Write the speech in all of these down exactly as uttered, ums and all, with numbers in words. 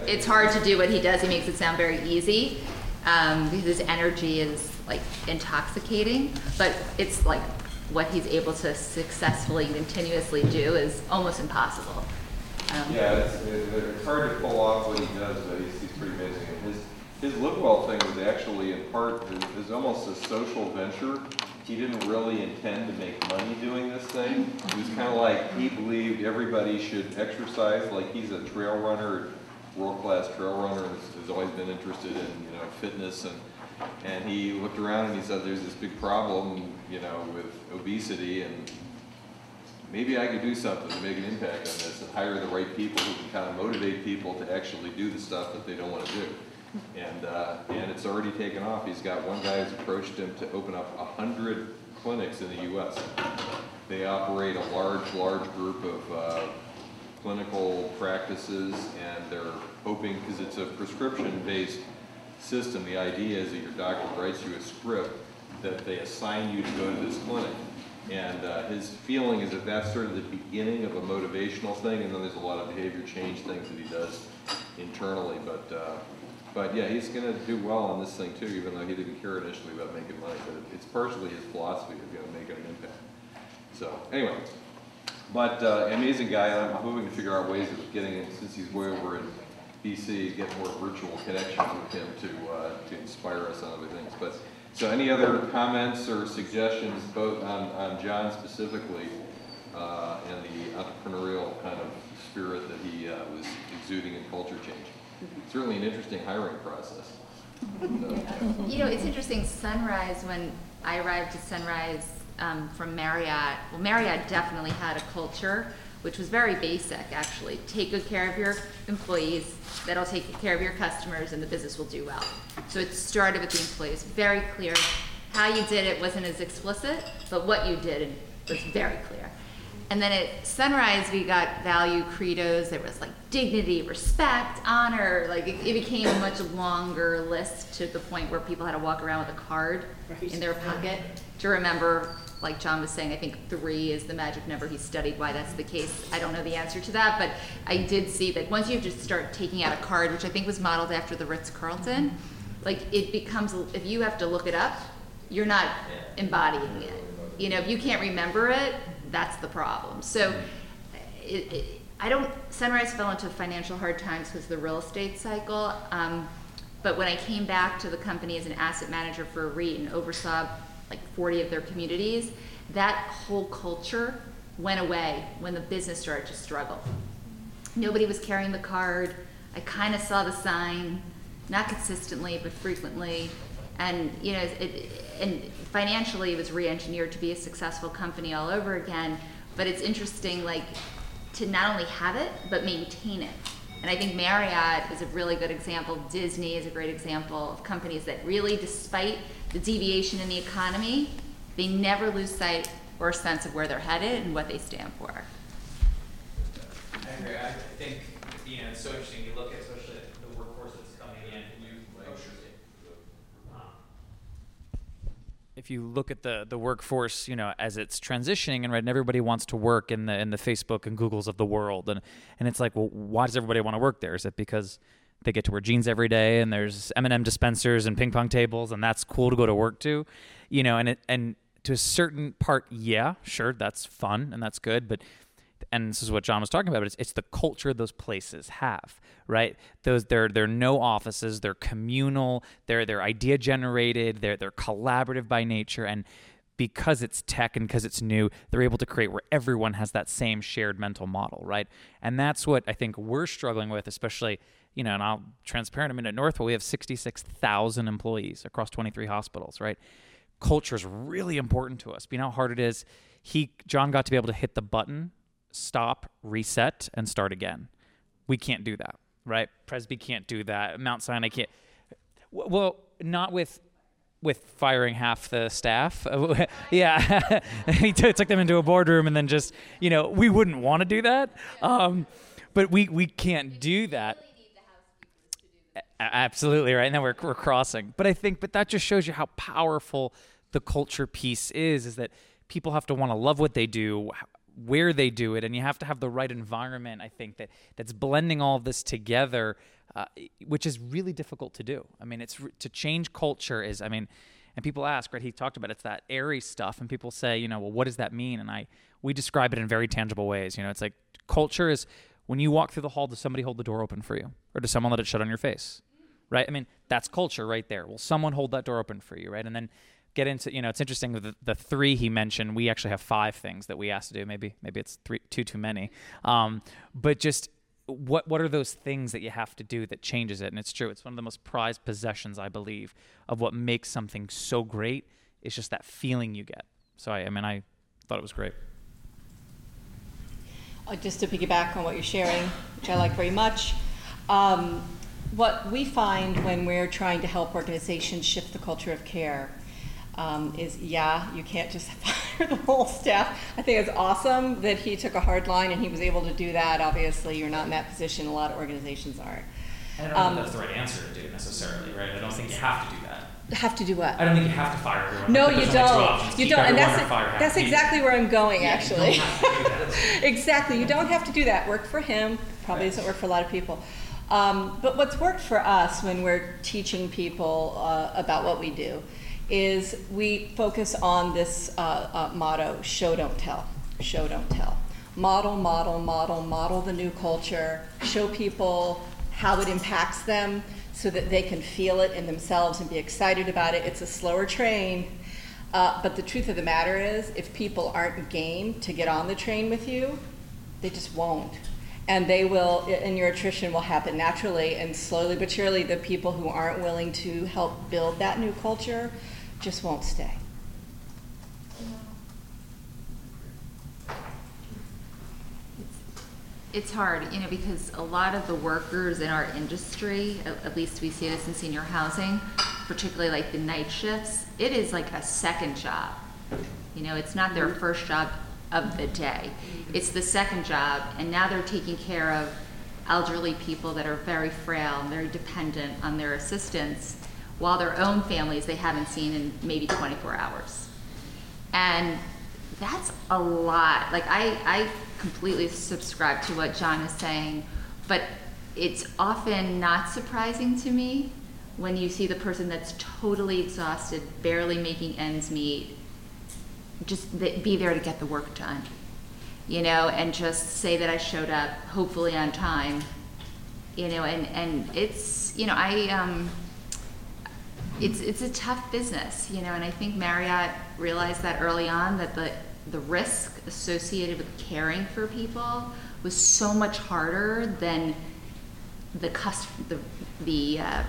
it's hard to do what he does. He makes it sound very easy um, because his energy is like intoxicating, but it's like what he's able to successfully, continuously do is almost impossible. Um, yeah, it's, it's hard to pull off what he does, but he's, he's pretty amazing. And his, his LiveWell thing was actually, in part, is, is almost a social venture. He didn't really intend to make money doing this thing. It was kind of like he believed everybody should exercise. Like, he's a trail runner, world-class trail runner, and has, has always been interested in, you know, fitness. And and he looked around and he said, "There's this big problem, you know, with obesity, and maybe I could do something to make an impact on this and hire the right people who can kind of motivate people to actually do the stuff that they don't want to do." And uh, and it's already taken off. He's got one guy who's approached him to open up a hundred clinics in the U S They operate a large, large group of uh, clinical practices, and they're hoping, because it's a prescription-based system, the idea is that your doctor writes you a script that they assign you to go to this clinic. And uh, his feeling is that that's sort of the beginning of a motivational thing, and then there's a lot of behavior change things that he does internally. But uh, but yeah, he's going to do well on this thing too, even though he didn't care initially about making money. But it, it's partially his philosophy of going to make an impact. So anyway, but uh, amazing guy. I'm hoping to figure out ways of getting him, since he's way over in B C, get more virtual connections with him to uh, to inspire us on other things. But so, any other comments or suggestions, both on, on John specifically uh, and the entrepreneurial kind of spirit that he uh, was exuding in culture change? Certainly an interesting hiring process. So, yeah. You know, it's interesting. Sunrise, when I arrived at Sunrise um, from Marriott, well, Marriott definitely had a culture which was very basic, actually. Take good care of your employees, that'll take care of your customers, and the business will do well. So it started with the employees, very clear. How you did it wasn't as explicit, but what you did was very clear. And then at Sunrise, we got value credos. There was like dignity, respect, honor. Like it, it became a much longer list, to the point where people had to walk around with a card right in their pocket to remember. Like John was saying, I think three is the magic number. He studied why that's the case. I don't know the answer to that, but I did see that once you just start taking out a card, which I think was modeled after the Ritz-Carlton, like it becomes, if you have to look it up, you're not embodying it. You know, if you can't remember it, that's the problem. So it, it, I don't, Sunrise fell into financial hard times because of the real estate cycle. Um, but when I came back to the company as an asset manager for a REIT and oversaw like forty of their communities, that whole culture went away when the business started to struggle. Nobody was carrying the card. I kind of saw the sign, not consistently, but frequently. And you know, it, and financially, it was re-engineered to be a successful company all over again. But it's interesting, like, to not only have it, but maintain it. And I think Marriott is a really good example. Disney is a great example of companies that really, despite the deviation in the economy, they never lose sight or a sense of where they're headed and what they stand for. I agree. I think, you know, it's so interesting. You look at, especially the workforce that's coming in, and you like, if you look at the the workforce, you know, as it's transitioning, and right, and everybody wants to work in the in the Facebook and Googles of the world, and and it's like, well, why does everybody want to work there? Is it because they get to wear jeans every day, and there's M and M dispensers and ping pong tables, and that's cool to go to work to, you know? And it and to a certain part, yeah, sure, that's fun and that's good, but. And this is what John was talking about, but it's, it's the culture those places have, right? Those they're they're no offices, they're communal, they're they're idea generated, they're they're collaborative by nature, and because it's tech and because it's new, they're able to create where everyone has that same shared mental model, right? And that's what I think we're struggling with, especially, you know, and I'll transparent, I mean, at Northwell, we have sixty-six thousand employees across twenty-three hospitals, right? Culture is really important to us. You know how hard it is? He, John got to be able to hit the button, stop, reset, and start again. We can't do that, right? Presby can't do that. Mount Sinai can't. Well, not with with firing half the staff. Yeah, he t- took them into a boardroom and then just, you know, we wouldn't want to do that. Um, but we, we can't do that. Absolutely, right? And then we're we're crossing. But I think, but that just shows you how powerful the culture piece is, is that people have to want to love what they do, where they do it, and you have to have the right environment, I think, that that's blending all of this together, uh, which is really difficult to do. I mean, it's to change culture is, I mean, and people ask, right, he talked about it's that airy stuff, and people say, you know, well, what does that mean? And I, we describe it in very tangible ways. You know, it's like culture is when you walk through the hall, does somebody hold the door open for you? Or does someone let it shut on your face? Right? I mean, that's culture right there. Will someone hold that door open for you, right? And then get into, you know, it's interesting with the, the three he mentioned, we actually have five things that we asked to do. Maybe maybe it's three, two too many. Um, but just what what are those things that you have to do that changes it? And it's true. It's one of the most prized possessions, I believe, of what makes something so great. It's just that feeling you get. So, I, I mean, I thought it was great. Uh, just to piggyback on what you're sharing, which I like very much, um, what we find when we're trying to help organizations shift the culture of care um, is, yeah, you can't just fire the whole staff. I think it's awesome that he took a hard line and he was able to do that. Obviously, you're not in that position. A lot of organizations aren't. I don't Um, know if that's the right answer to do necessarily, right? I don't think you have to do that. Have to do what? I don't think you have to fire everyone. No, I think you there's only two don't. options. You Keep don't, and everyone that's or fire half that's the team. exactly where I'm going. Yeah, actually, you don't have to do that. exactly. You don't have to do that. Work for him probably doesn't work for a lot of people. Um, but what's worked for us when we're teaching people uh, about what we do is we focus on this uh, uh, motto: show, don't tell. Show, don't tell. Model, model, model, model the new culture. Show people how it impacts them, so that they can feel it in themselves and be excited about it. It's a slower train, uh, but the truth of the matter is, if people aren't game to get on the train with you, they just won't. And they will, and your attrition will happen naturally, and slowly but surely, the people who aren't willing to help build that new culture just won't stay. It's hard, you know, because a lot of the workers in our industry, at, at least we see this in senior housing, particularly like the night shifts, it is like a second job. You know, it's not their first job of the day. It's the second job, and now they're taking care of elderly people that are very frail and very dependent on their assistance, while their own families they haven't seen in maybe twenty-four hours. And that's a lot. Like I, I completely subscribe to what John is saying, but it's often not surprising to me when you see the person that's totally exhausted, barely making ends meet, just th- be there to get the work done, you know, and just say that I showed up, hopefully on time, you know, and, and it's, you know, I, um, it's, it's a tough business, you know, and I think Marriott realized that early on, that the the risk associated with caring for people was so much harder than the cust- the the uh,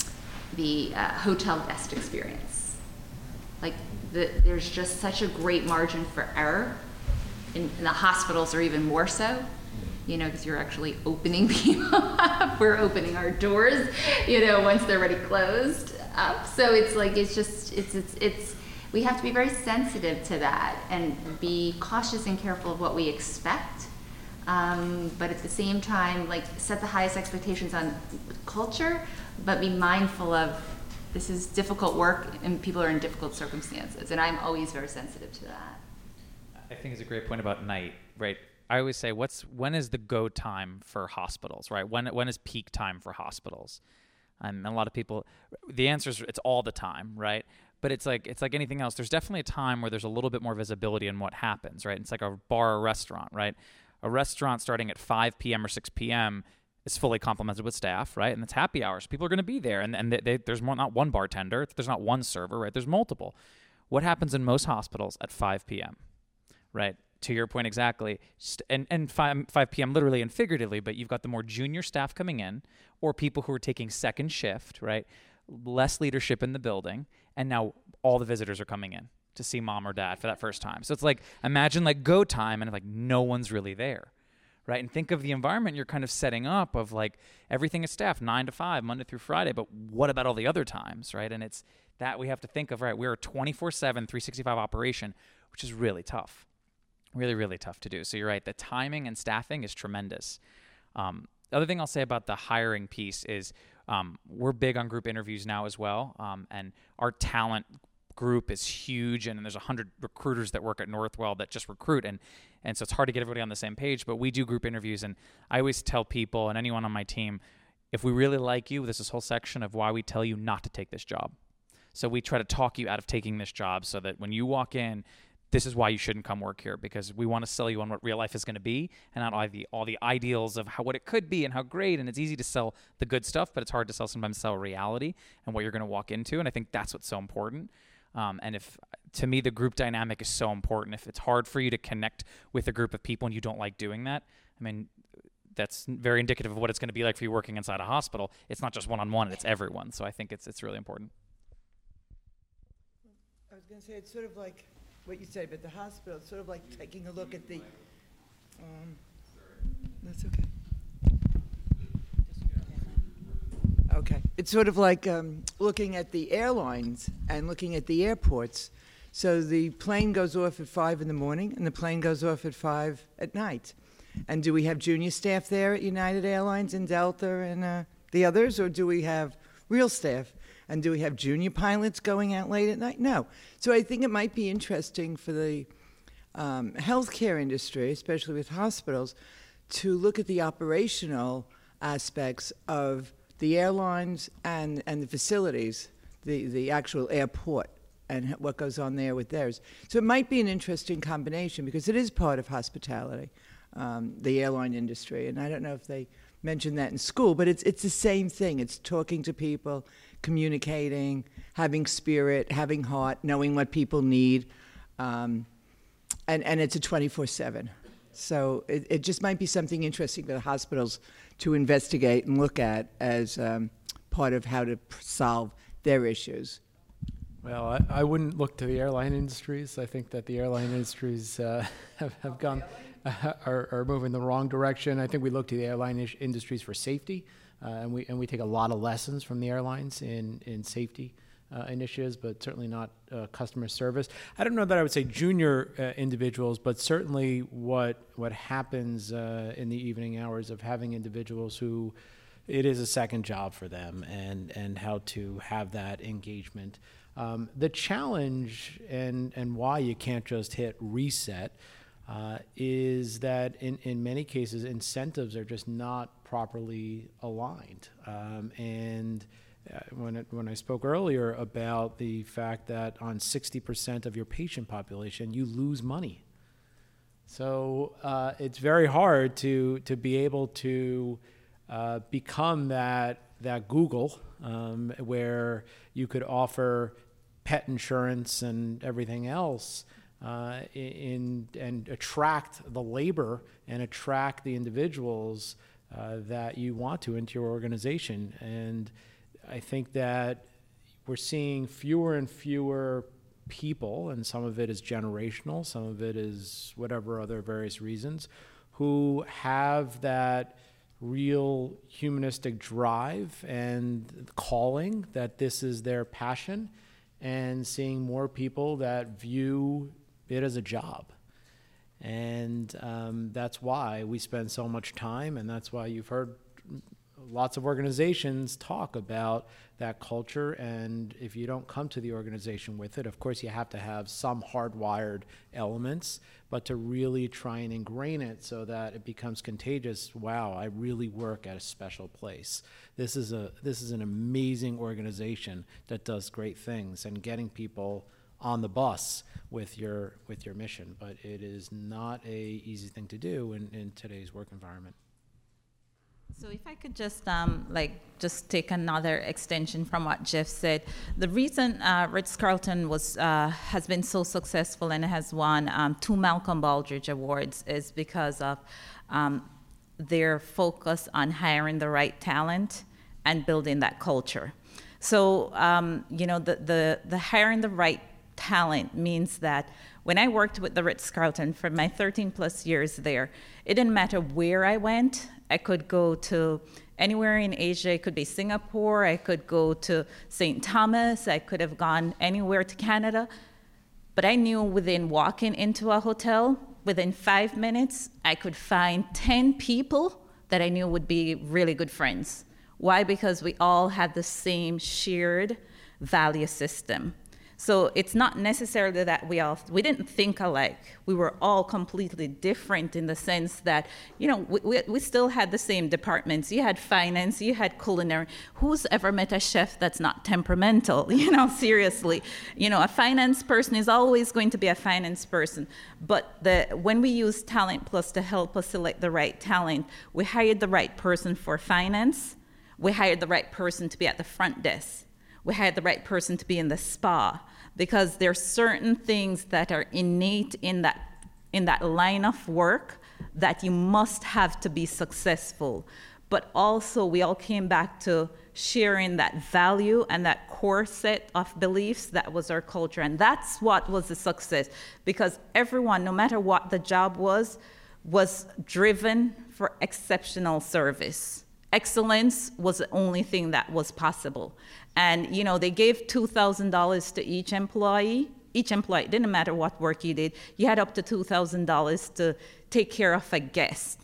the uh, hotel guest experience. Like the, there's just such a great margin for error, and the hospitals are even more so. You know, because you're actually opening people up. We're opening our doors, you know, once they're already closed up. So it's like it's just it's it's it's. We have to be very sensitive to that and be cautious and careful of what we expect, um, but at the same time, like set the highest expectations on culture, but be mindful of this is difficult work and people are in difficult circumstances, and I'm always very sensitive to that. I think it's a great point about night, right? I always say, what's when is the go time for hospitals, right? When when is peak time for hospitals? And a lot of people, the answer is it's all the time, right? But it's like it's like anything else. There's definitely a time where there's a little bit more visibility in what happens, right? It's like a bar or restaurant, right? A restaurant starting at five p.m. or six p.m. is fully complemented with staff, right? And it's happy hours. People are going to be there, and and they, they, there's more, not one bartender, there's not one server, right? There's multiple. What happens in most hospitals at five p.m., right? To your point exactly, and and five p.m. literally and figuratively, but you've got the more junior staff coming in, or people who are taking second shift, right? Less leadership in the building, and now all the visitors are coming in to see mom or dad for that first time. So it's like, imagine like go time and like no one's really there, right? And think of the environment you're kind of setting up of like everything is staffed nine to five, Monday through Friday, but what about all the other times, right? And it's that we have to think of, right? We're a twenty-four seven, three sixty-five operation, which is really tough, really, really tough to do. So you're right, the timing and staffing is tremendous. Um, the other thing I'll say about the hiring piece is Um, we're big on group interviews now as well, um, and our talent group is huge, and there's a hundred recruiters that work at Northwell that just recruit, and and so it's hard to get everybody on the same page. But we do group interviews, and I always tell people and anyone on my team, if we really like you, there's this whole section of why we tell you not to take this job. So we try to talk you out of taking this job, so that when you walk in, this is why you shouldn't come work here, because we want to sell you on what real life is going to be, and not all the all the ideals of how what it could be and how great. And it's easy to sell the good stuff, but it's hard to sell sometimes sell reality and what you're going to walk into. And I think that's what's so important. Um, and if, to me, the group dynamic is so important. If it's hard for you to connect with a group of people and you don't like doing that, I mean, that's very indicative of what it's going to be like for you working inside a hospital. It's not just one-on-one, it's everyone. So I think it's it's really important. I was going to say, it's sort of like what you said, but the hospital, it's sort of like taking a look at the, um, that's okay. Okay. It's sort of like um, looking at the airlines and looking at the airports. So the plane goes off at five in the morning and the plane goes off at five at night. And do we have junior staff there at United Airlines and Delta and uh, the others, or do we have real staff? And do we have junior pilots going out late at night? No. So I think it might be interesting for the um, healthcare industry, especially with hospitals, to look at the operational aspects of the airlines and, and the facilities, the, the actual airport, and what goes on there with theirs. So it might be an interesting combination, because it is part of hospitality, um, the airline industry. And I don't know if they mentioned that in school, but it's it's the same thing. It's talking to people, communicating, having spirit, having heart, knowing what people need, um, and, and it's a twenty-four seven. So it, it just might be something interesting for the hospitals to investigate and look at as um, part of how to p- solve their issues. Well, I, I wouldn't look to the airline industries. I think that the airline industries uh, have, have gone, uh, are, are moving the wrong direction. I think we look to the airline ish- industries for safety, uh, and we and we take a lot of lessons from the airlines in, in safety uh, initiatives, but certainly not uh, customer service. I don't know that I would say junior uh, individuals, but certainly what what happens uh, in the evening hours of having individuals who it is a second job for them, and, and how to have that engagement. Um, the challenge and, and why you can't just hit reset uh, is that in, in many cases, incentives are just not properly aligned. Um, and uh, when, it, when I spoke earlier about the fact that on sixty percent of your patient population, you lose money. So uh, it's very hard to, to be able to uh, become that, that Google um, where you could offer pet insurance and everything else uh, in and attract the labor and attract the individuals uh, that you want to into your organization. And I think that we're seeing fewer and fewer people, and some of it is generational, some of it is whatever other various reasons, who have that real humanistic drive and calling that this is their passion, and seeing more people that view it as a job. And um, that's why we spend so much time, and that's why you've heard lots of organizations talk about that culture. And if you don't come to the organization with it, of course you have to have some hardwired elements, but to really try and ingrain it so that it becomes contagious. Wow, I really work at a special place. This is a this is an amazing organization that does great things, and getting people on the bus with your with your mission. But it is not a easy thing to do in, in today's work environment. So if I could just um, like just take another extension from what Jeff said, the reason uh, Ritz-Carlton was uh, has been so successful and has won um, two Malcolm Baldrige Awards is because of um, their focus on hiring the right talent and building that culture. So um, you know the, the the hiring the right talent means that when I worked with the Ritz-Carlton for my thirteen plus years there, it didn't matter where I went. I could go to anywhere in Asia. It could be Singapore. I could go to Saint Thomas. I could have gone anywhere to Canada. But I knew within walking into a hotel, within five minutes, I could find ten people that I knew would be really good friends. Why? Because we all had the same shared value system. So it's not necessarily that we all, we didn't think alike. We were all completely different in the sense that, you know, we, we, we still had the same departments. You had finance, you had culinary. Who's ever met a chef that's not temperamental? You know, seriously. You know, a finance person is always going to be a finance person. But the, when we use Talent Plus to help us select the right talent, we hired the right person for finance. We hired the right person to be at the front desk. We hired the right person to be in the spa, because there are certain things that are innate in that in that line of work that you must have to be successful. But also we all came back to sharing that value and that core set of beliefs that was our culture. And that's what was the success, because everyone, no matter what the job was, was driven for exceptional service. Excellence was the only thing that was possible. And, you know, they gave two thousand dollars to each employee. Each employee, it didn't matter what work you did, you had up to two thousand dollars to take care of a guest.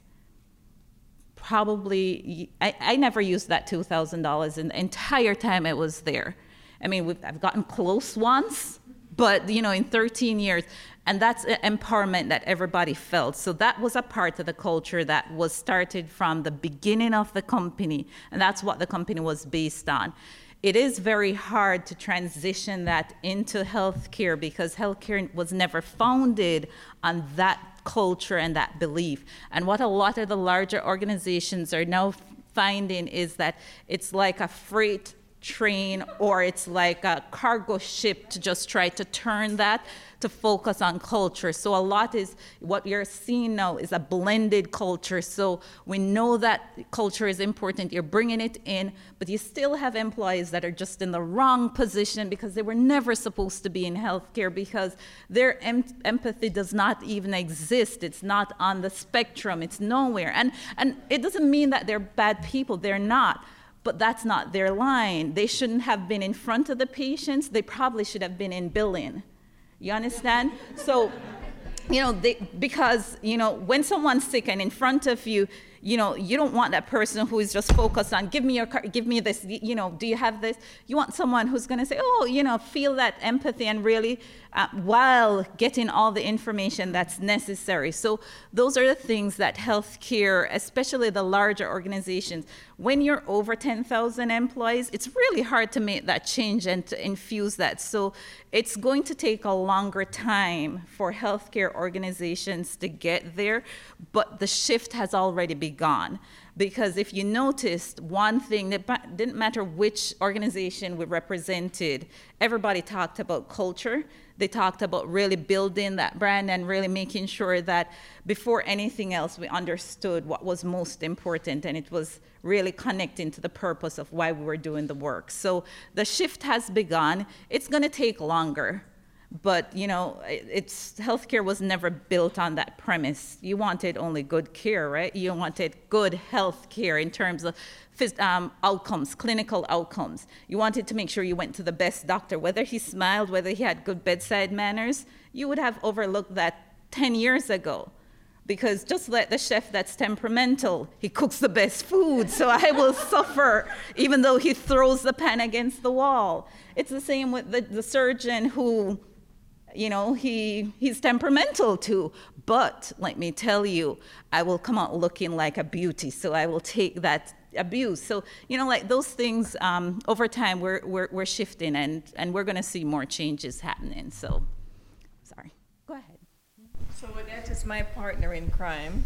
Probably, I, I never used that two thousand dollars in the entire time it was there. I mean, we've, I've gotten close once, but, you know, in thirteen years, and that's empowerment that everybody felt. So that was a part of the culture that was started from the beginning of the company, and that's what the company was based on. It is very hard to transition that into healthcare, because healthcare was never founded on that culture and that belief. And what a lot of the larger organizations are now finding is that it's like a freight train, or it's like a cargo ship, to just try to turn that to focus on culture. So a lot is, what you're seeing now is a blended culture. So we know that culture is important, you're bringing it in, but you still have employees that are just in the wrong position because they were never supposed to be in healthcare, because their em- empathy does not even exist. It's not on the spectrum, it's nowhere. And, and it doesn't mean that they're bad people, they're not. But that's not their line. They shouldn't have been in front of the patients. They probably should have been in billing. You understand? So, you know, they, because, you know, when someone's sick and in front of you, you know, you don't want that person who is just focused on, give me your car, give me this, you know, do you have this? You want someone who's going to say, oh, you know, feel that empathy and really, uh, while getting all the information that's necessary. So those are the things that healthcare, especially the larger organizations, when you're over ten thousand employees, it's really hard to make that change and to infuse that. So it's going to take a longer time for healthcare organizations to get there, but the shift has already begun. Because if you noticed, one thing, that didn't matter which organization we represented, everybody talked about culture. They talked about really building that brand and really making sure that before anything else, we understood what was most important, and it was really connecting to the purpose of why we were doing the work. So the shift has begun. It's going to take longer. But, you know, it's, healthcare was never built on that premise. You wanted only good care, right? You wanted good health care in terms of um, outcomes, clinical outcomes. You wanted to make sure you went to the best doctor. Whether he smiled, whether he had good bedside manners, you would have overlooked that ten years ago. Because just like the chef that's temperamental, he cooks the best food, so I will suffer even though he throws the pan against the wall. It's the same with the, the surgeon who, you know, he he's temperamental too. But let me tell you, I will come out looking like a beauty, so I will take that abuse. So, you know, like those things, um, over time, we're, we're, we're shifting, and, and we're going to see more changes happening. So, sorry. Go ahead. So Odette is my partner in crime,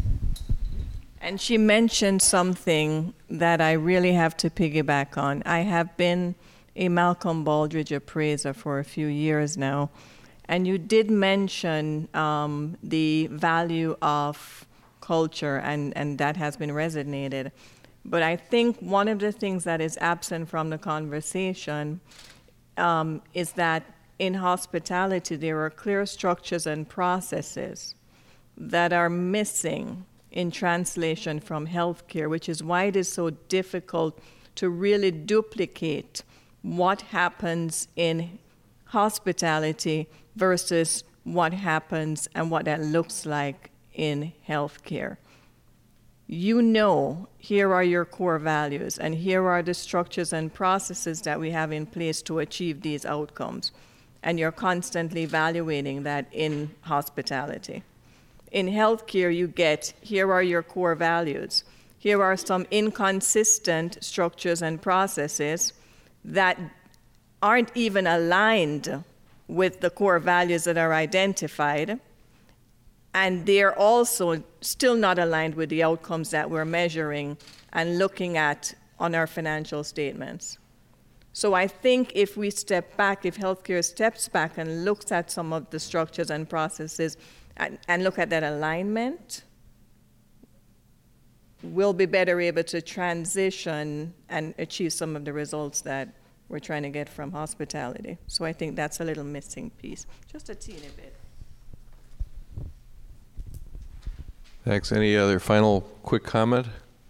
and she mentioned something that I really have to piggyback on. I have been a Malcolm Baldrige appraiser for a few years now, and you did mention um, the value of culture, and, and that has been resonated. But I think one of the things that is absent from the conversation um, is that in hospitality, there are clear structures and processes that are missing in translation from healthcare, which is why it is so difficult to really duplicate what happens in hospitality versus what happens and what that looks like in healthcare. You know, here are your core values, and here are the structures and processes that we have in place to achieve these outcomes. and you're constantly evaluating that in hospitality. In healthcare, you get, here are your core values. Here are some inconsistent structures and processes that aren't even aligned with the core values that are identified, and they're also still not aligned with the outcomes that we're measuring and looking at on our financial statements. So I think if we step back, if healthcare steps back and looks at some of the structures and processes and, and look at that alignment, we'll be better able to transition and achieve some of the results that we're trying to get from hospitality. So I think that's a little missing piece, just a teeny bit. Thanks. Any other final quick comment?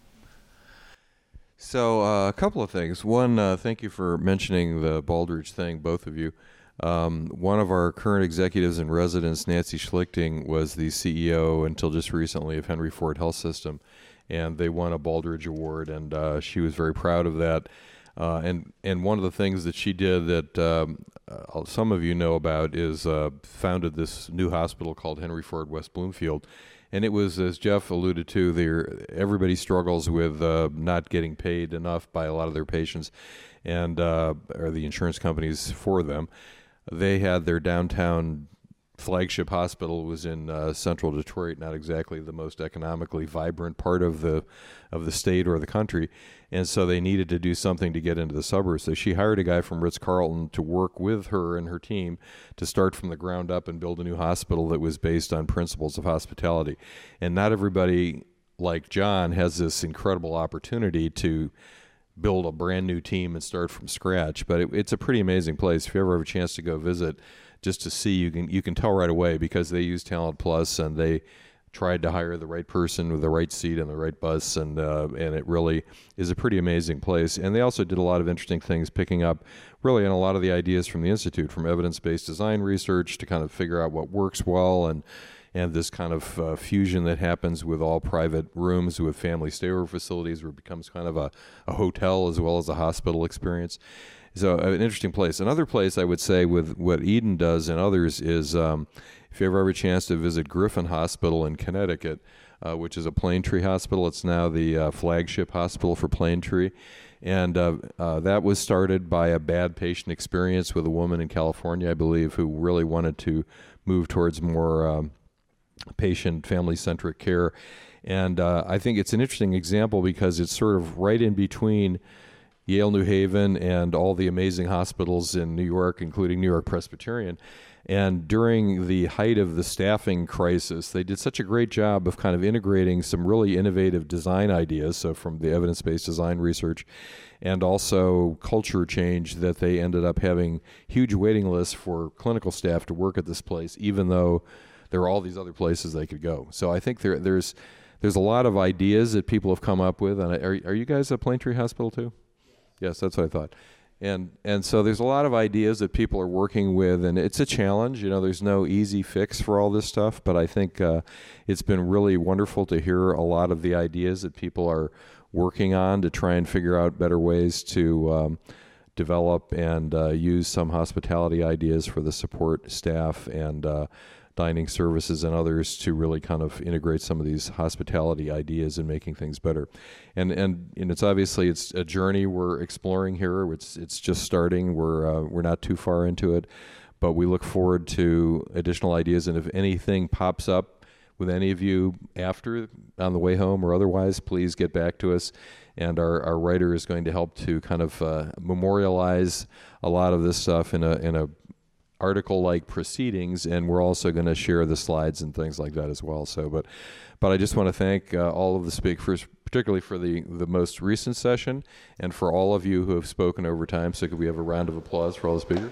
So uh, a couple of things. One, uh, thank you for mentioning the Baldrige thing, both of you. Um, one of our current executives in residence, Nancy Schlichting, was the C E O until just recently of Henry Ford Health System, and they won a Baldrige Award, and uh, she was very proud of that. Uh, and, and one of the things that she did that um, uh, some of you know about is uh, founded this new hospital called Henry Ford West Bloomfield. And it was, as Jeff alluded to, there everybody struggles with uh, not getting paid enough by a lot of their patients, and uh, or the insurance companies for them. They had their downtown flagship hospital was in uh, central Detroit, not exactly the most economically vibrant part of the of the state or the country, and so they needed to do something to get into the suburbs. So she hired a guy from Ritz-Carlton to work with her and her team to start from the ground up and build a new hospital that was based on principles of hospitality. And not everybody like John has this incredible opportunity to build a brand new team and start from scratch, but it, it's a pretty amazing place. If you ever have a chance to go visit, just to see, you can you can tell right away because they use Talent Plus and they tried to hire the right person with the right seat and the right bus, and uh, and it really is a pretty amazing place. And they also did a lot of interesting things, picking up really on a lot of the ideas from the Institute, from evidence-based design research to kind of figure out what works well, and and this kind of uh, fusion that happens with all private rooms with family stayover facilities, where it becomes kind of a, a hotel as well as a hospital experience. So an interesting place. Another place I would say with what Eden does and others is um, if you ever have a chance to visit Griffin Hospital in Connecticut, uh, which is a Plaintree hospital. It's now the uh, flagship hospital for Plaintree. And uh, uh, that was started by a bad patient experience with a woman in California, I believe, who really wanted to move towards more um, patient, family-centric care. And uh, I think it's an interesting example because it's sort of right in between Yale New Haven and all the amazing hospitals in New York, including New York Presbyterian. And during the height of the staffing crisis, they did such a great job of kind of integrating some really innovative design ideas, so from the evidence-based design research, and also culture change, that they ended up having huge waiting lists for clinical staff to work at this place, even though there are all these other places they could go. So I think there, there's there's a lot of ideas that people have come up with. And are, are you guys at Plaintree Hospital too? Yes, that's what I thought. And and so there's a lot of ideas that people are working with, and it's a challenge. You know, there's no easy fix for all this stuff, but I think uh, it's been really wonderful to hear a lot of the ideas that people are working on to try and figure out better ways to um, develop and uh, use some hospitality ideas for the support staff and uh, dining services and others to really kind of integrate some of these hospitality ideas and making things better. And and, and it's obviously it's a journey we're exploring here. It's it's just starting. We're uh, we're not too far into it, but we look forward to additional ideas. And if anything pops up with any of you after, on the way home or otherwise, please get back to us. And our, our writer is going to help to kind of uh, memorialize a lot of this stuff in a in a article-like proceedings, and we're also going to share the slides and things like that as well. So, but, but I just want to thank uh, all of the speakers, particularly for the the most recent session, and for all of you who have spoken over time. So, could we have a round of applause for all the speakers?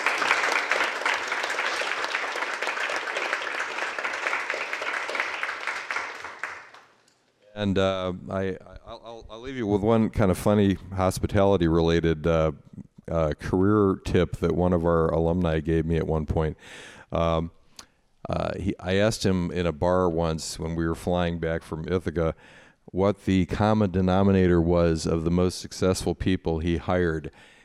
And uh, I, I'll, I'll leave you with one kind of funny hospitality-related uh, Uh, career tip that one of our alumni gave me at one point. Um, uh, he, I asked him in a bar once when we were flying back from Ithaca what the common denominator was of the most successful people he hired.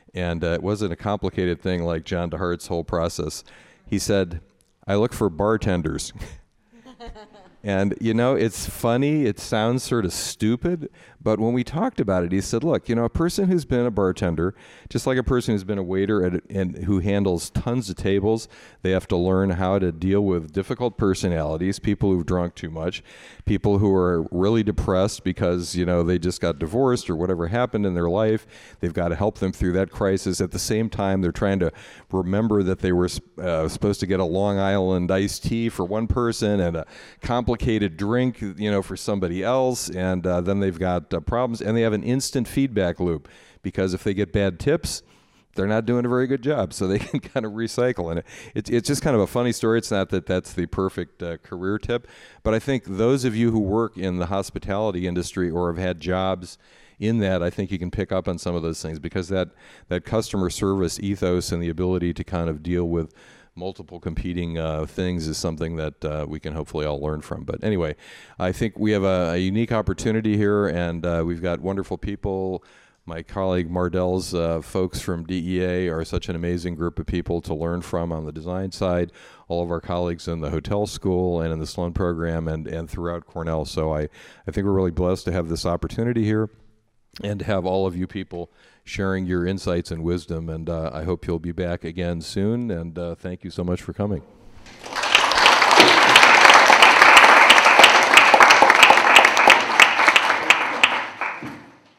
And uh, it wasn't a complicated thing like John DeHart's whole process. He said, I look for bartenders. And, you know, it's funny, it sounds sort of stupid, but when we talked about it, he said, look, you know, a person who's been a bartender, just like a person who's been a waiter at, and who handles tons of tables, they have to learn how to deal with difficult personalities, people who've drunk too much, people who are really depressed because, you know, they just got divorced or whatever happened in their life. They've got to help them through that crisis. At the same time, they're trying to remember that they were uh, supposed to get a Long Island iced tea for one person and a complicated drink, you know, for somebody else, and uh, then they've got uh, problems, and they have an instant feedback loop, because if they get bad tips, they're not doing a very good job, so they can kind of recycle. And it, it, it's just kind of a funny story. It's not that that's the perfect uh, career tip, but I think those of you who work in the hospitality industry or have had jobs in that, I think you can pick up on some of those things, because that, that customer service ethos and the ability to kind of deal with multiple competing uh, things is something that uh, we can hopefully all learn from. But anyway, I think we have a, a unique opportunity here, and uh, we've got wonderful people. My colleague Mardell's uh, folks from D E A are such an amazing group of people to learn from on the design side. All of our colleagues in the hotel school and in the Sloan program and, and throughout Cornell. So I, I think we're really blessed to have this opportunity here and to have all of you people sharing your insights and wisdom. And uh, I hope you'll be back again soon. And uh, thank you so much for coming.